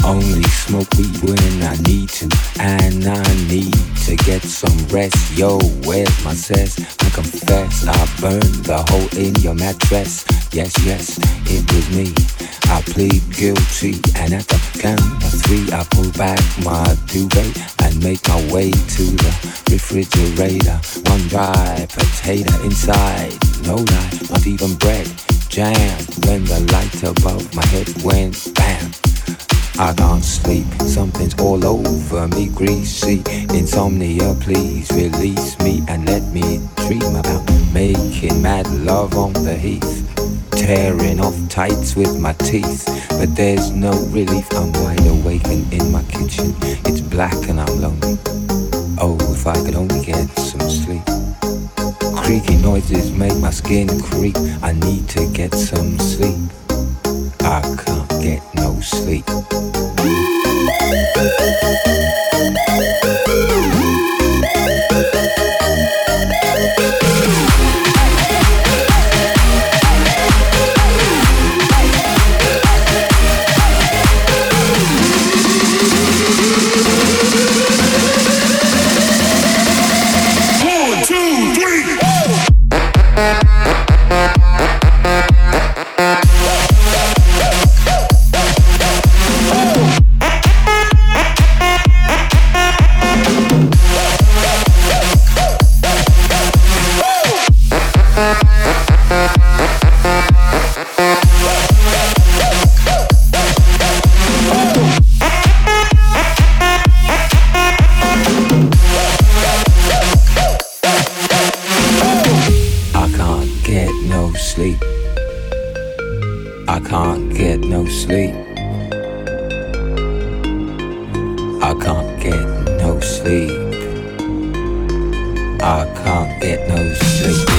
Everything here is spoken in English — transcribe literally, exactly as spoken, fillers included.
Only smoke weed when I need to, and I need to get some rest. Yo, where's my cess? I confess, I burned the hole in your mattress. Yes, yes, it was me. I plead guilty, and at the count of three, I pull back my duvet and make my way to the refrigerator. One dry potato inside, no lie, not even bread. Jam when the light above my head went bam. I can't sleep, something's all over me, greasy. Insomnia, please release me and let me dream about making mad love on the heath, tearing off tights with my teeth. But there's no relief, I'm wide awake and in my kitchen it's black and I'm lonely. Oh, if I could only get some sleep. Creaky noises make my skin creep. I need to get some sleep. I can't get no sleep. Sleep. I can't get no sleep. I can't get no sleep. I can't get no sleep.